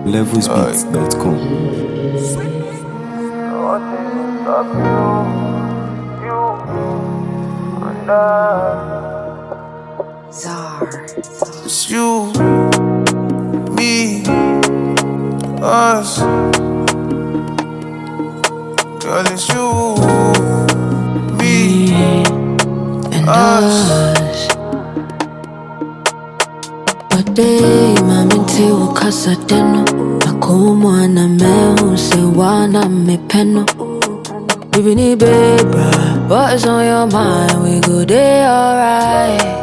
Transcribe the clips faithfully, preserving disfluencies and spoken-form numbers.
levels beats dot com. It's you, me, us. Girl, it's you, me, and us. us. Bade maminti ukasa teno Makumu na mehu sewa na mepeno Baby ni baby, what is on your mind? We go day alright.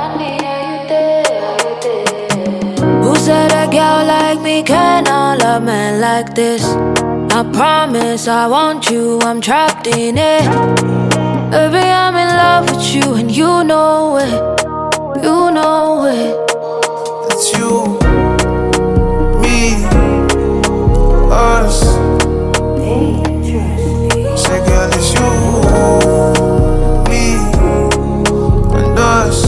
Who said a girl like me cannot love men like this? I promise I want you, I'm trapped in it. Baby, I'm in love with you and you know it. You know it. It's you, me, us. Say, girl, it's you, me, and us.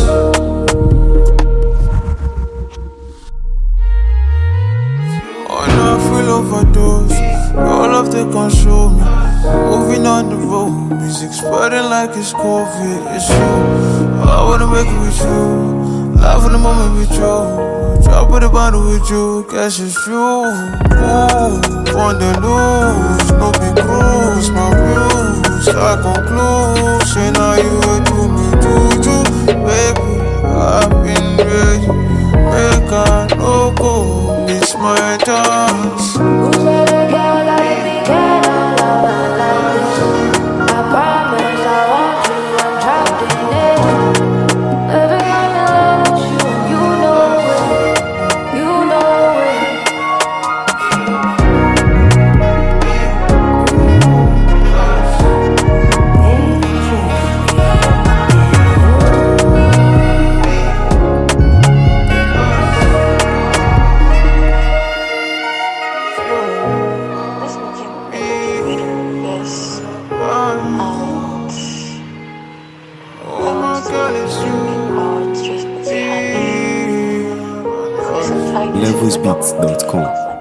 Oh, now I feel overdose. Your love they control me. Moving on the road, music spreading like it's COVID. It's you. I wanna make it with you. Life in the moment with you. Drop with the bottle with you. Guess it's you. Ooh, on the loose, no big cruise, my views. I conclude, say now you will do me juju, baby. I've been ready, make I no go miss my chance. Who said a girl like me cannot love a man like this? I promise I want you, I'm trapped in it. Baby, I'm in love with you, and you know it. You know it. levels beats dot com.